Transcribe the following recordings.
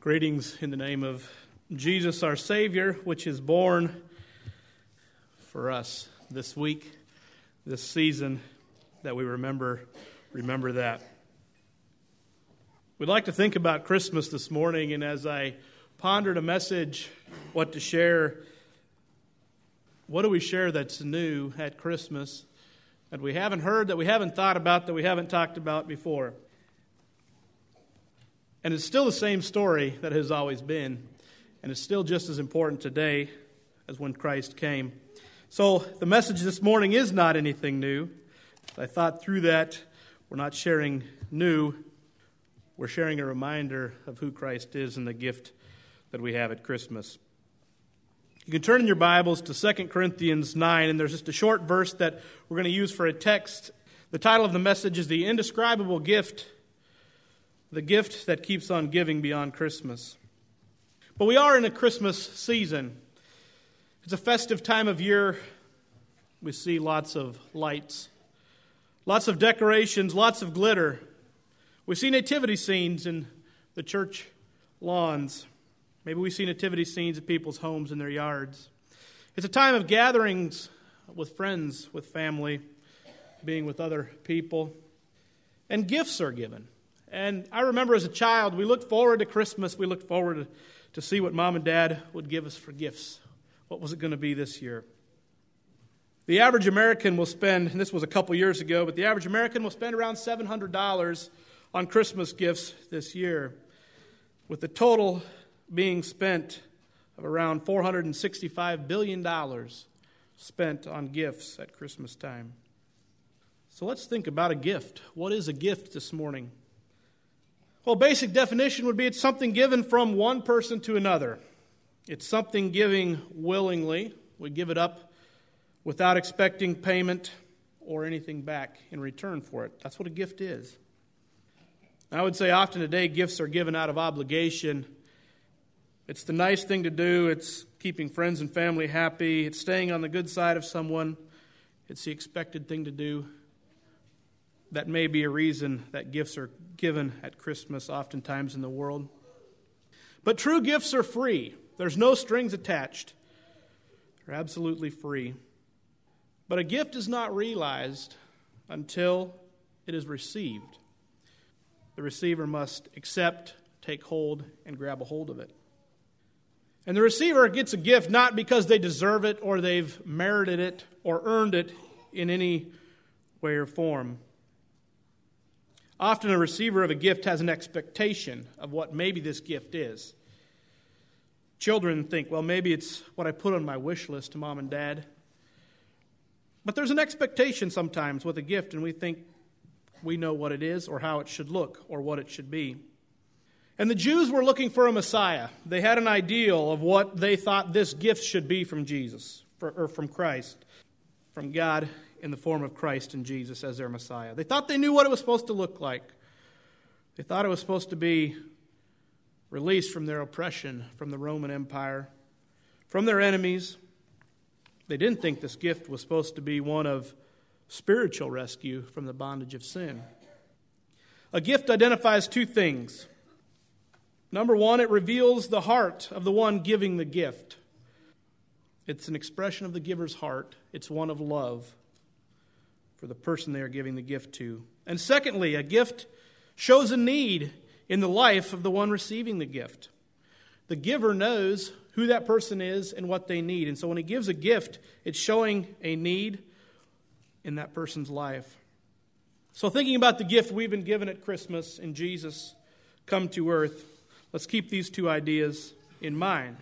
Greetings in the name of Jesus our Savior, which is born for us this week, this season that we remember that. We'd like to think about Christmas this morning, and as I pondered a message, what to share, what do we share that's new at Christmas that we haven't heard, that we haven't thought about, that we haven't talked about before? And it's still the same story that has always been, and it's still just as important today as when Christ came. So the message this morning is not anything new. I thought through that, we're not sharing new, we're sharing a reminder of who Christ is and the gift that we have at Christmas. You can turn in your Bibles to 2 Corinthians 9, and there's just a short verse that we're going to use for a text. The title of the message is The Indescribable Gift, the gift that keeps on giving beyond Christmas. But we are in a Christmas season. It's a festive time of year. We see lots of lights, lots of decorations, lots of glitter. We see nativity scenes in the church lawns. Maybe we see nativity scenes at people's homes and their yards. It's a time of gatherings with friends, with family, being with other people. And gifts are given. And I remember as a child, we looked forward to Christmas. We looked forward to see what Mom and Dad would give us for gifts. What was it going to be this year? The average American will spend, and this was a couple years ago, but the average American will spend around $700 on Christmas gifts this year, with the total being spent of around $465 billion spent on gifts at Christmas time. So let's think about a gift. What is a gift this morning? Well, basic definition would be it's something given from one person to another. It's something giving willingly. We give it up without expecting payment or anything back in return for it. That's what a gift is. I would say often today gifts are given out of obligation. It's the nice thing to do. It's keeping friends and family happy. It's staying on the good side of someone. It's the expected thing to do. That may be a reason that gifts are given at Christmas oftentimes in the world. But true gifts are free. There's no strings attached. They're absolutely free. But a gift is not realized until it is received. The receiver must accept, take hold, and grab a hold of it. And the receiver gets a gift not because they deserve it or they've merited it or earned it in any way or form. Often a receiver of a gift has an expectation of what maybe this gift is. Children think, well, maybe it's what I put on my wish list to Mom and Dad. But there's an expectation sometimes with a gift, and we think we know what it is or how it should look or what it should be. And the Jews were looking for a Messiah. They had an ideal of what they thought this gift should be from Jesus, or from Christ, from God in the form of Christ and Jesus as their Messiah. They thought they knew what it was supposed to look like. They thought it was supposed to be released from their oppression, from the Roman Empire, from their enemies. They didn't think this gift was supposed to be one of spiritual rescue from the bondage of sin. A gift identifies two things. Number one, it reveals the heart of the one giving the gift. It's an expression of the giver's heart. It's one of love for the person they are giving the gift to. And secondly, a gift shows a need in the life of the one receiving the gift. The giver knows who that person is and what they need. And so when he gives a gift, it's showing a need in that person's life. So thinking about the gift we've been given at Christmas in Jesus come to earth, let's keep these two ideas in mind.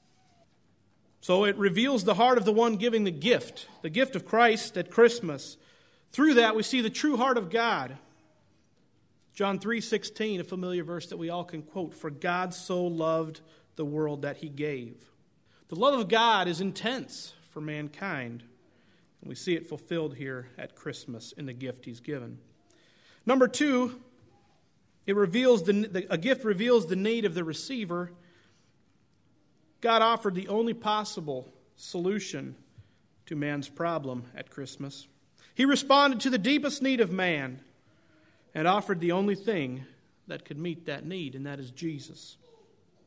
So it reveals the heart of the one giving the gift of Christ at Christmas. Through that, we see the true heart of God. John 3:16, a familiar verse that we all can quote. For God so loved the world that he gave. The love of God is intense for mankind. And we see it fulfilled here at Christmas in the gift he's given. Number two, a gift reveals the need of the receiver. God offered the only possible solution to man's problem at Christmas. He responded to the deepest need of man and offered the only thing that could meet that need, and that is Jesus.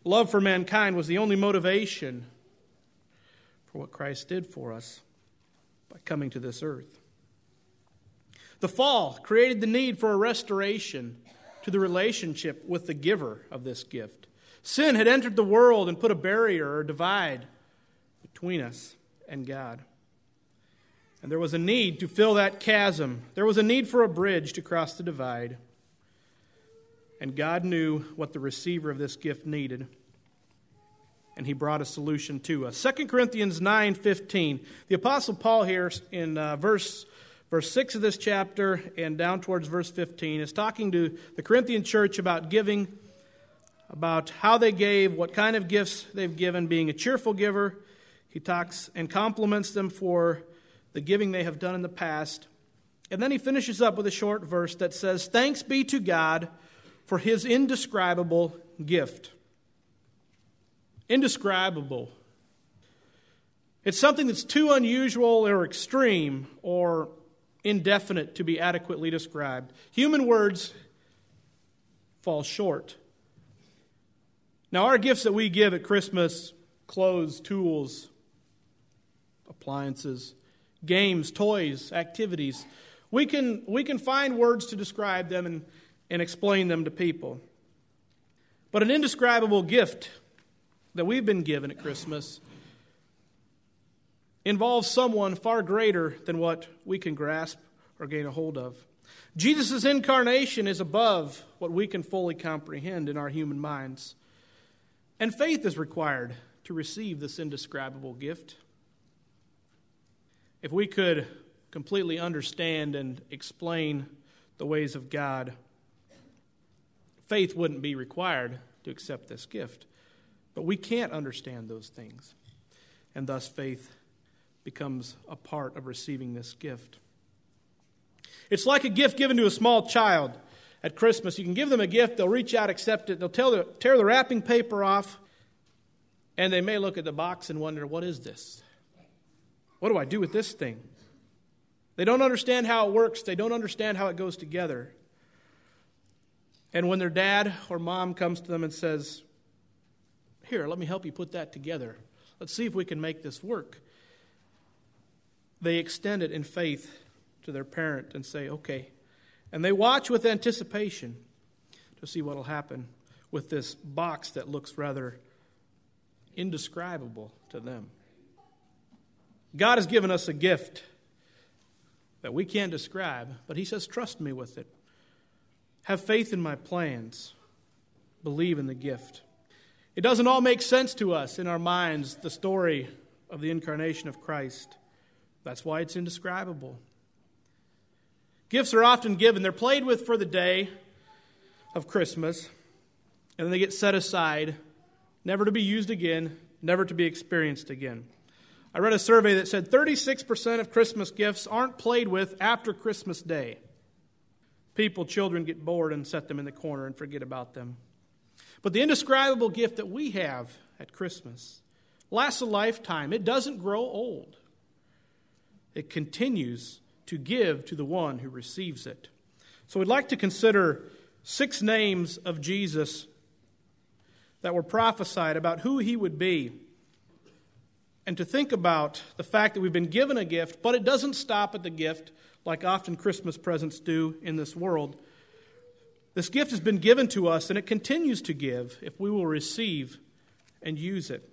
Love for mankind was the only motivation for what Christ did for us by coming to this earth. The fall created the need for a restoration to the relationship with the giver of this gift. Sin had entered the world and put a barrier or divide between us and God. And there was a need to fill that chasm. There was a need for a bridge to cross the divide. And God knew what the receiver of this gift needed. And He brought a solution to us. 2 Corinthians 9:15. The Apostle Paul here in verse 6 of this chapter and down towards verse 15 is talking to the Corinthian church about giving, about how they gave, what kind of gifts they've given, being a cheerful giver. He talks and compliments them for the giving they have done in the past. And then he finishes up with a short verse that says, "Thanks be to God for His indescribable gift." Indescribable. It's something that's too unusual or extreme or indefinite to be adequately described. Human words fall short. Now, our gifts that we give at Christmas, clothes, tools, appliances, games, toys, activities, we can find words to describe them and explain them to people. But an indescribable gift that we've been given at Christmas involves someone far greater than what we can grasp or gain a hold of. Jesus' incarnation is above what we can fully comprehend in our human minds. And faith is required to receive this indescribable gift. If we could completely understand and explain the ways of God, faith wouldn't be required to accept this gift. But we can't understand those things. And thus faith becomes a part of receiving this gift. It's like a gift given to a small child at Christmas. You can give them a gift, they'll reach out, accept it, they'll tear the wrapping paper off, and they may look at the box and wonder, what is this? What do I do with this thing? They don't understand how it works. They don't understand how it goes together. And when their dad or mom comes to them and says, "Here, let me help you put that together. Let's see if we can make this work," they extend it in faith to their parent and say, "Okay." And they watch with anticipation to see what will happen with this box that looks rather indescribable to them. God has given us a gift that we can't describe, but He says, trust me with it. Have faith in my plans. Believe in the gift. It doesn't all make sense to us in our minds, the story of the incarnation of Christ. That's why it's indescribable. Gifts are often given. They're played with for the day of Christmas, and then they get set aside, never to be used again, never to be experienced again. I read a survey that said 36% of Christmas gifts aren't played with after Christmas Day. Children get bored and set them in the corner and forget about them. But the indescribable gift that we have at Christmas lasts a lifetime. It doesn't grow old. It continues to give to the one who receives it. So we'd like to consider 6 names of Jesus that were prophesied about who He would be, and to think about the fact that we've been given a gift, but it doesn't stop at the gift like often Christmas presents do in this world. This gift has been given to us, and it continues to give if we will receive and use it.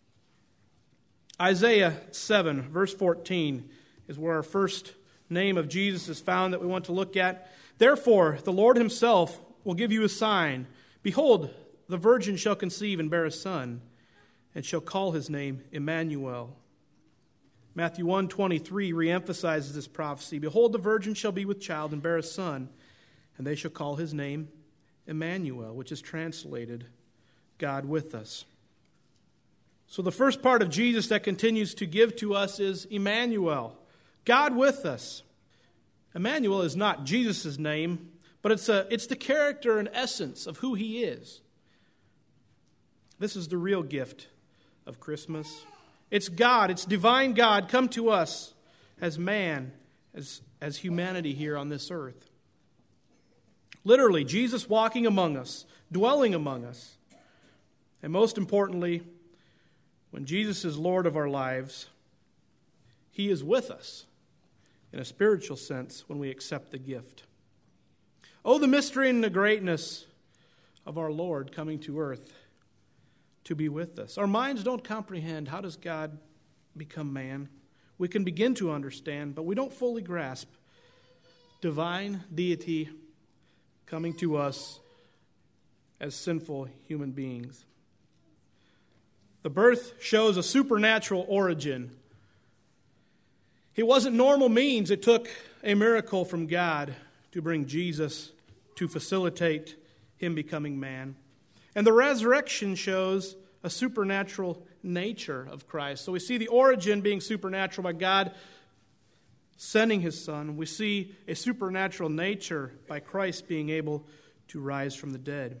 Isaiah 7, verse 14, is where our first name of Jesus is found that we want to look at. "Therefore, the Lord Himself will give you a sign. Behold, the virgin shall conceive and bear a son, and shall call His name Emmanuel." Matthew 1:23 reemphasizes this prophecy. "Behold, the virgin shall be with child and bear a son, and they shall call His name Emmanuel," which is translated, God with us. So the first part of Jesus that continues to give to us is Emmanuel, God with us. Emmanuel is not Jesus' name, but it's the character and essence of who He is. This is the real gift of Christmas. It's God, it's divine God come to us as man, as humanity here on this earth. Literally, Jesus walking among us, dwelling among us. And most importantly, when Jesus is Lord of our lives, He is with us in a spiritual sense when we accept the gift. Oh, the mystery and the greatness of our Lord coming to earth to be with us. Our minds don't comprehend how does God become man. We can begin to understand, but we don't fully grasp divine deity coming to us as sinful human beings. The birth shows a supernatural origin. It wasn't normal means. It took a miracle from God to bring Jesus to facilitate Him becoming man. And the resurrection shows a supernatural nature of Christ. So we see the origin being supernatural by God sending His Son. We see a supernatural nature by Christ being able to rise from the dead.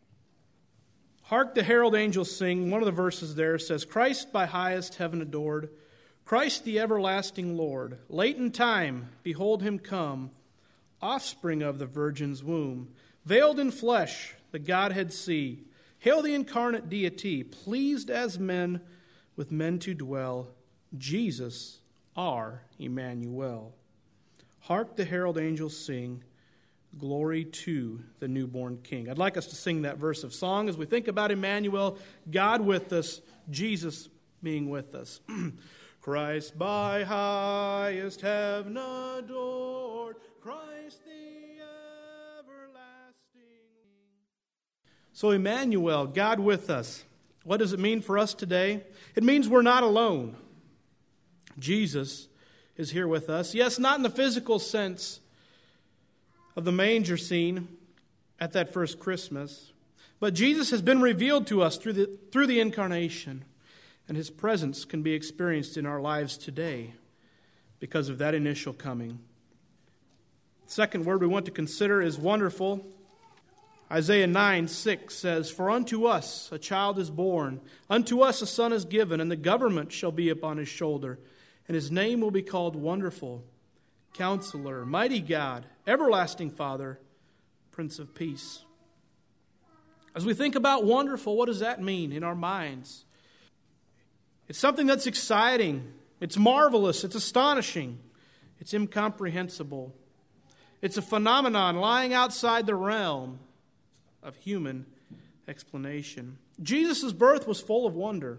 Hark the herald angels sing. One of the verses there says, Christ by highest heaven adored, Christ the everlasting Lord. Late in time, behold Him come, offspring of the Virgin's womb. Veiled in flesh, the Godhead see. Hail the incarnate deity, pleased as men with men to dwell. Jesus, our Emmanuel. Hark the herald angels sing, glory to the newborn King. I'd like us to sing that verse of song as we think about Emmanuel, God with us, Jesus being with us. Christ by highest heaven adored, Christ the everlasting. So Emmanuel, God with us. What does it mean for us today? It means we're not alone. Jesus is here with us. Yes, not in the physical sense of the manger scene at that first Christmas, but Jesus has been revealed to us through the incarnation. And His presence can be experienced in our lives today because of that initial coming. The second word we want to consider is wonderful. Isaiah 9:6 says, For unto us a child is born, unto us a son is given, and the government shall be upon His shoulder, and His name will be called Wonderful, Counselor, Mighty God, Everlasting Father, Prince of Peace. As we think about wonderful, what does that mean in our minds? It's something that's exciting. It's marvelous. It's astonishing. It's incomprehensible. It's a phenomenon lying outside the realm of human explanation. Jesus' birth was full of wonder.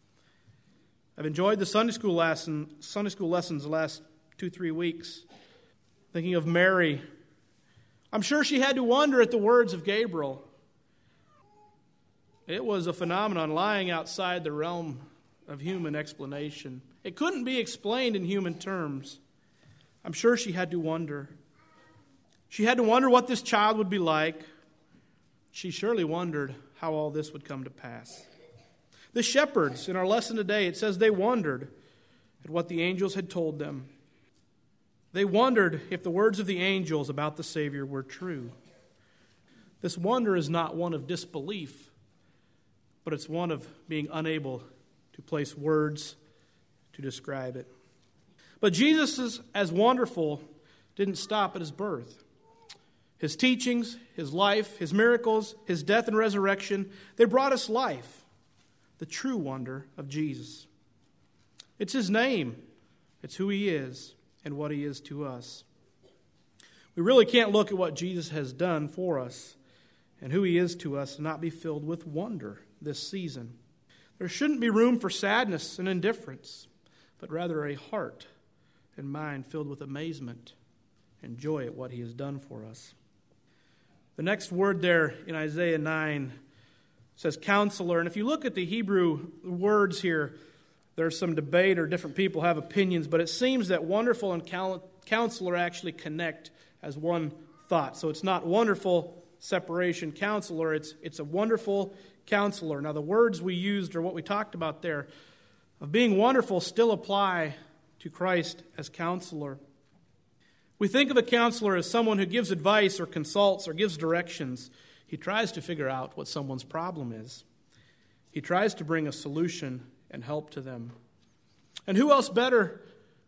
I've enjoyed the Sunday school lessons the last 2-3 weeks, thinking of Mary. I'm sure she had to wonder at the words of Gabriel. It was a phenomenon lying outside the realm of human explanation. It couldn't be explained in human terms. I'm sure she had to wonder. She had to wonder what this child would be like. She surely wondered how all this would come to pass. The shepherds, in our lesson today, it says they wondered at what the angels had told them. They wondered if the words of the angels about the Savior were true. This wonder is not one of disbelief, but it's one of being unable to place words to describe it. But Jesus, as wonderful, didn't stop at His birth. His teachings, His life, His miracles, His death and resurrection, they brought us life, the true wonder of Jesus. It's His name. It's who He is and what He is to us. We really can't look at what Jesus has done for us and who He is to us and not be filled with wonder this season. There shouldn't be room for sadness and indifference, but rather a heart and mind filled with amazement and joy at what He has done for us. The next word there in Isaiah 9 says counselor. And if you look at the Hebrew words here, there's some debate or different people have opinions, but it seems that wonderful and counselor actually connect as one thought. So it's not wonderful separation counselor, it's a wonderful counselor. Now the words we used or what we talked about there of being wonderful still apply to Christ as counselor. We think of a counselor as someone who gives advice or consults or gives directions. He tries to figure out what someone's problem is. He tries to bring a solution and help to them. And who else better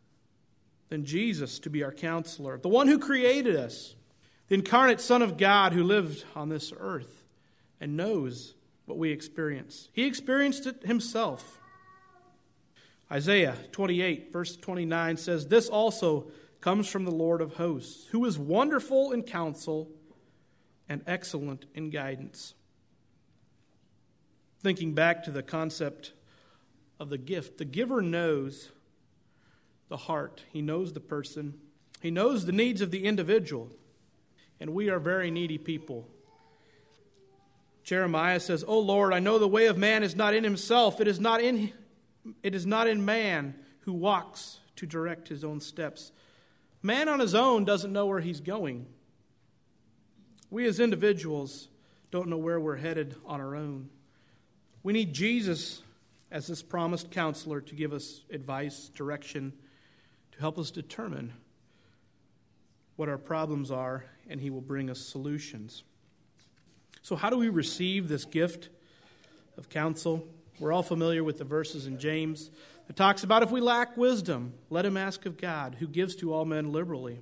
than Jesus to be our counselor? The one who created us, the incarnate Son of God who lived on this earth and knows what we experience. He experienced it himself. Isaiah 28, verse 29 says, "This also comes from the Lord of hosts, who is wonderful in counsel and excellent in guidance." Thinking back to the concept of the gift, the giver knows the heart. He knows the person. He knows the needs of the individual. And we are very needy people. Jeremiah says, "O Lord, I know the way of man is not in himself. It is not in man who walks to direct his own steps." Man on his own doesn't know where he's going. We as individuals don't know where we're headed on our own. We need Jesus as this promised counselor to give us advice, direction, to help us determine what our problems are, and he will bring us solutions. So how do we receive this gift of counsel? We're all familiar with the verses in James that talks about if we lack wisdom, let him ask of God, who gives to all men liberally.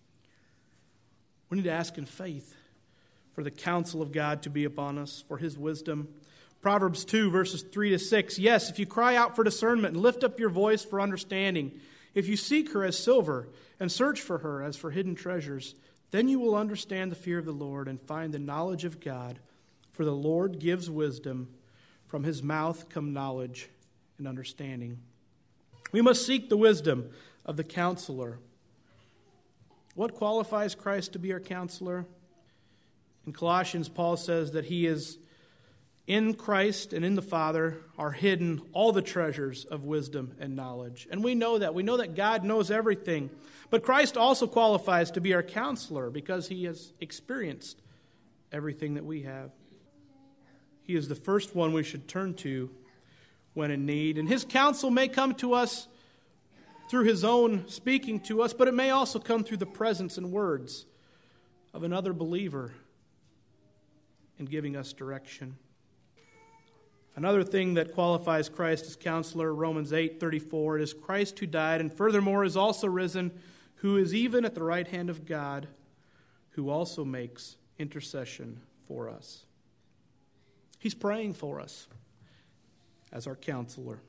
We need to ask in faith for the counsel of God to be upon us, for his wisdom. Proverbs 2, verses 3 to 6. "Yes, if you cry out for discernment and lift up your voice for understanding, if you seek her as silver and search for her as for hidden treasures, then you will understand the fear of the Lord and find the knowledge of God. For the Lord gives wisdom. From his mouth come knowledge and understanding." We must seek the wisdom of the counselor. What qualifies Christ to be our counselor? In Colossians, Paul says that he is in Christ and in the Father are hidden all the treasures of wisdom and knowledge. And we know that. We know that God knows everything. But Christ also qualifies to be our counselor because he has experienced everything that we have. He is the first one we should turn to when in need. And his counsel may come to us through his own speaking to us, but it may also come through the presence and words of another believer in giving us direction. Another thing that qualifies Christ as counselor, Romans 8:34, it is Christ who died and furthermore is also risen, who is even at the right hand of God, who also makes intercession for us. He's praying for us as our counselor.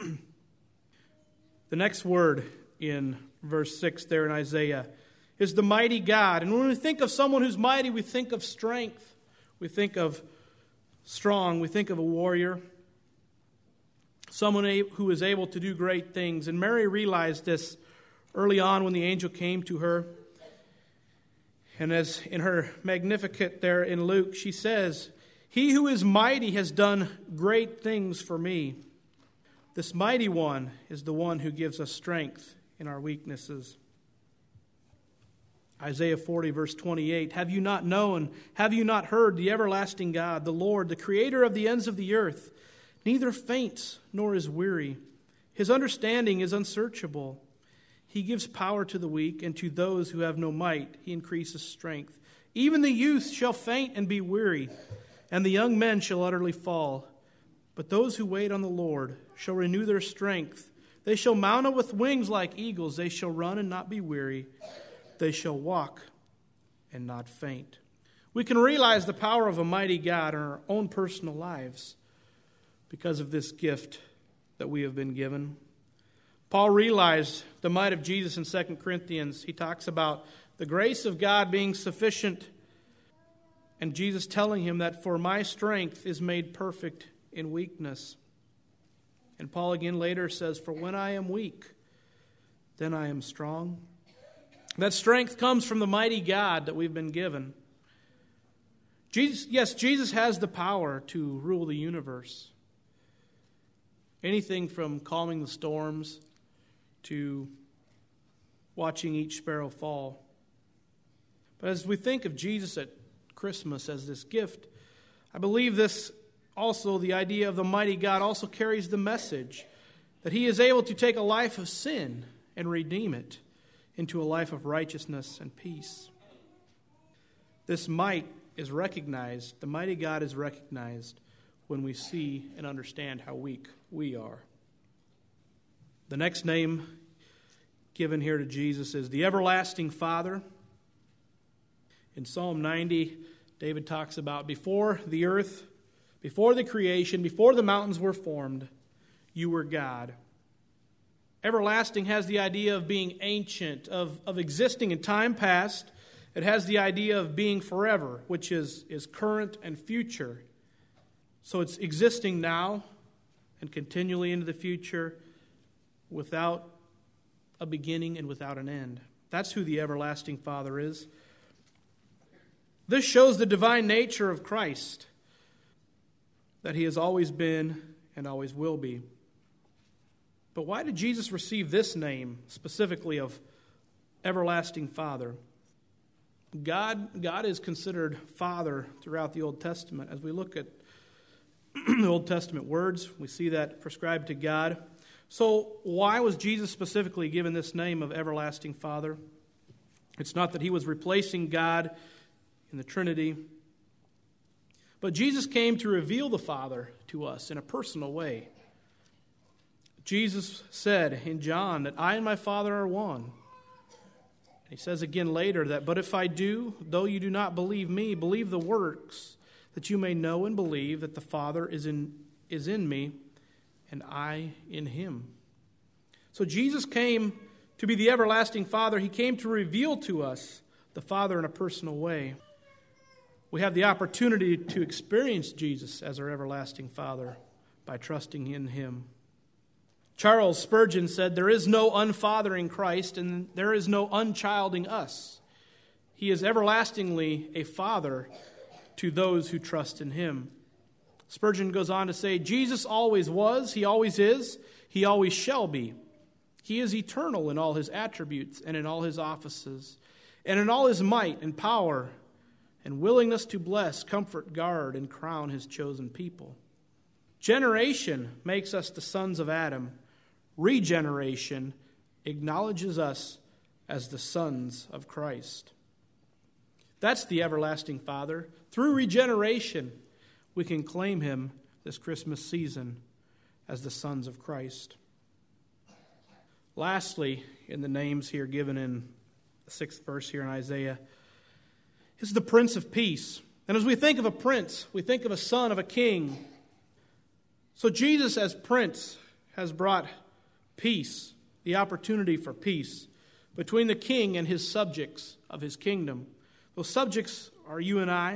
The next word in verse 6 there in Isaiah is the mighty God. And when we think of someone who's mighty, we think of strength. We think of strong. We think of a warrior. Someone who is able to do great things. And Mary realized this early on when the angel came to her. And as in her Magnificat there in Luke, she says, "He who is mighty has done great things for me." This mighty one is the one who gives us strength in our weaknesses. Isaiah 40, verse 28, "Have you not known, have you not heard the everlasting God, the Lord, the creator of the ends of the earth, neither faints nor is weary. His understanding is unsearchable. He gives power to the weak, and to those who have no might he increases strength. Even the youth shall faint and be weary, and the young men shall utterly fall. But those who wait on the Lord shall renew their strength. They shall mount up with wings like eagles. They shall run and not be weary. They shall walk and not faint." We can realize the power of a mighty God in our own personal lives because of this gift that we have been given. Paul realized the might of Jesus in 2 Corinthians. He talks about the grace of God being sufficient, and Jesus telling him that for my strength is made perfect in weakness. And Paul again later says, "For when I am weak, then I am strong." That strength comes from the mighty God that we've been given. Jesus has the power to rule the universe. Anything from calming the storms to watching each sparrow fall. But as we think of Jesus at Christmas as this gift, I believe this also, the idea of the mighty God also carries the message that he is able to take a life of sin and redeem it into a life of righteousness and peace. This might is recognized, the mighty God is recognized when we see and understand how weak we are. The next name given here to Jesus is the Everlasting Father. In Psalm 90, David talks about before the earth Before the creation, before the mountains were formed, you were God. Everlasting has the idea of being ancient, of existing in time past. It has the idea of being forever, which is current and future. So it's existing now and continually into the future without a beginning and without an end. That's who the everlasting Father is. This shows the divine nature of Christ, that he has always been and always will be. But why did Jesus receive this name specifically of Everlasting Father? God is considered Father throughout the Old Testament. As we look at the Old Testament words, we see that prescribed to God. So why was Jesus specifically given this name of Everlasting Father? It's not that he was replacing God in the Trinity, but Jesus came to reveal the Father to us in a personal way. Jesus said in John that I and my Father are one. He says again later that, but if I do, though you do not believe me, believe the works, that you may know and believe that the Father is in me and I in him. So Jesus came to be the everlasting Father. He came to reveal to us the Father in a personal way. We have the opportunity to experience Jesus as our everlasting Father by trusting in him. Charles Spurgeon said, there is no unfathering Christ and there is no unchilding us. He is everlastingly a father to those who trust in him. Spurgeon goes on to say, Jesus always was, he always is, he always shall be. He is eternal in all his attributes and in all his offices, and in all his might and power and willingness to bless, comfort, guard, and crown his chosen people. Generation makes us the sons of Adam. Regeneration acknowledges us as the sons of Christ. That's the everlasting Father. Through regeneration, we can claim him this Christmas season as the sons of Christ. Lastly, in the names here given in the 6th verse here in Isaiah, is the Prince of Peace. And as we think of a prince, we think of a son of a king. So Jesus as Prince has brought peace, the opportunity for peace between the king and his subjects of his kingdom. Those subjects are you and I.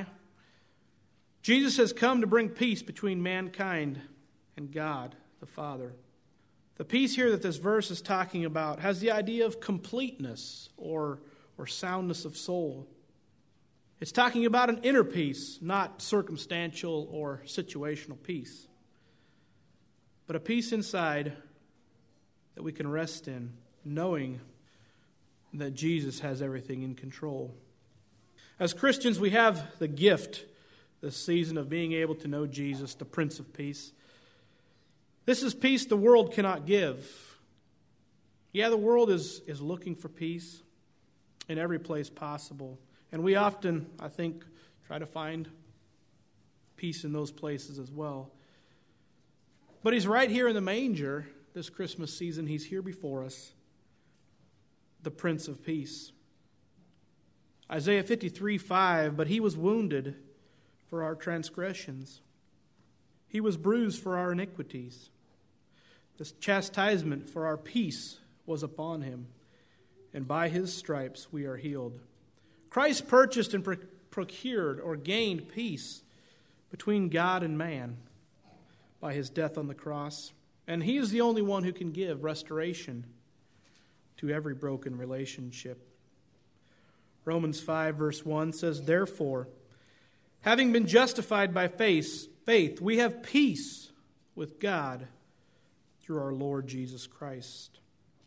Jesus has come to bring peace between mankind and God the Father. The peace here that this verse is talking about has the idea of completeness or soundness of soul. It's talking about an inner peace, not circumstantial or situational peace, but a peace inside that we can rest in, knowing that Jesus has everything in control. As Christians, we have the gift this season of being able to know Jesus, the Prince of Peace. This is peace the world cannot give. Yeah, the world is looking for peace in every place possible. And we often, I think, try to find peace in those places as well. But he's right here in the manger this Christmas season. He's here before us, the Prince of Peace. Isaiah 53:5, but he was wounded for our transgressions. He was bruised for our iniquities. The chastisement for our peace was upon him, and by his stripes we are healed. Christ purchased and procured or gained peace between God and man by his death on the cross. And he is the only one who can give restoration to every broken relationship. Romans 5 verse 1 says, therefore, having been justified by faith, we have peace with God through our Lord Jesus Christ.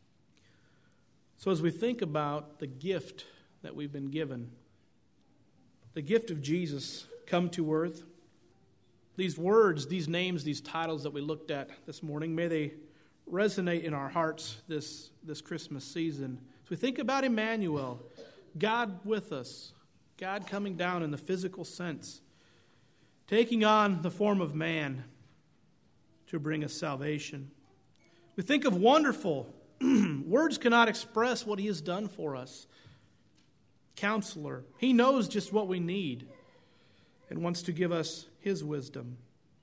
So as we think about the gift that we've been given, the gift of Jesus come to earth, these words, these names, these titles that we looked at this morning, may they resonate in our hearts this Christmas season. As we think about Emmanuel, God with us, God coming down in the physical sense, taking on the form of man to bring us salvation. We think of wonderful. Words cannot express what he has done for us. Counselor. He knows just what we need and wants to give us his wisdom.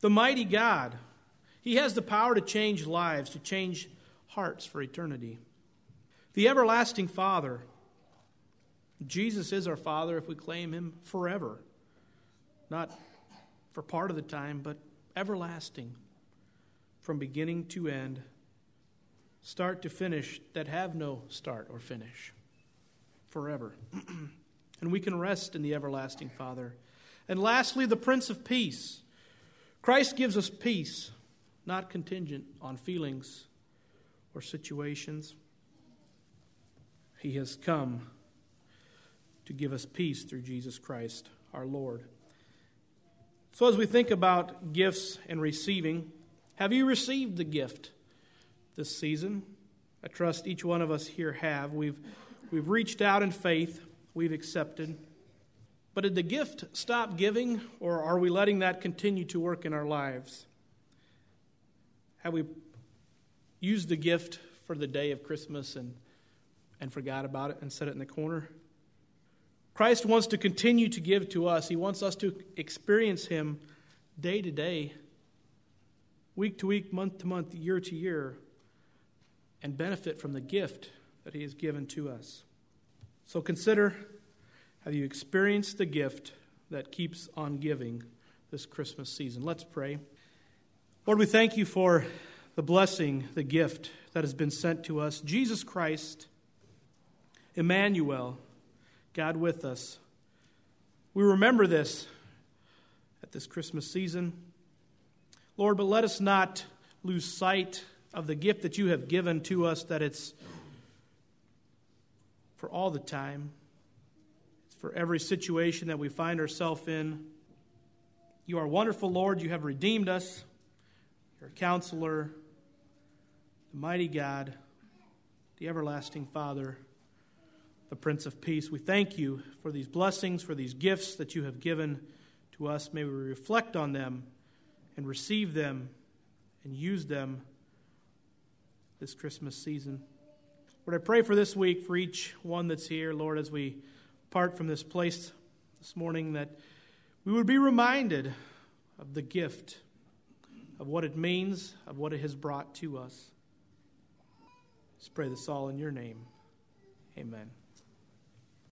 The mighty God. He has the power to change lives, to change hearts for eternity. The everlasting Father. Jesus is our Father if we claim Him forever. Not for part of the time, but everlasting. From beginning to end. Start to finish that have no start or finish. Forever. And we can rest in the everlasting Father. And lastly, the Prince of Peace. Christ gives us peace, not contingent on feelings or situations. He has come to give us peace through Jesus Christ, our Lord. So as we think about gifts and receiving, have you received the gift this season? I trust each one of us here have. We've reached out in faith. We've accepted. But did the gift stop giving, or are we letting that continue to work in our lives? Have we used the gift for the day of Christmas and forgot about it and set it in the corner? Christ wants to continue to give to us. He wants us to experience Him day to day, week to week, month to month, year to year, and benefit from the gift that He has given to us. So consider, have you experienced the gift that keeps on giving this Christmas season? Let's pray. Lord, we thank You for the blessing, the gift that has been sent to us. Jesus Christ, Emmanuel, God with us. We remember this at this Christmas season. Lord, but let us not lose sight of the gift that You have given to us, that it's for all the time. It's for every situation that we find ourselves in. You are wonderful, Lord. You have redeemed us. You're a counselor, the mighty God, the everlasting Father, the Prince of Peace. We thank You for these blessings, for these gifts that You have given to us. May we reflect on them and receive them and use them this Christmas season. Lord, I pray for this week, for each one that's here, Lord, as we part from this place this morning, that we would be reminded of the gift, of what it means, of what it has brought to us. Let's pray this all in Your name. Amen.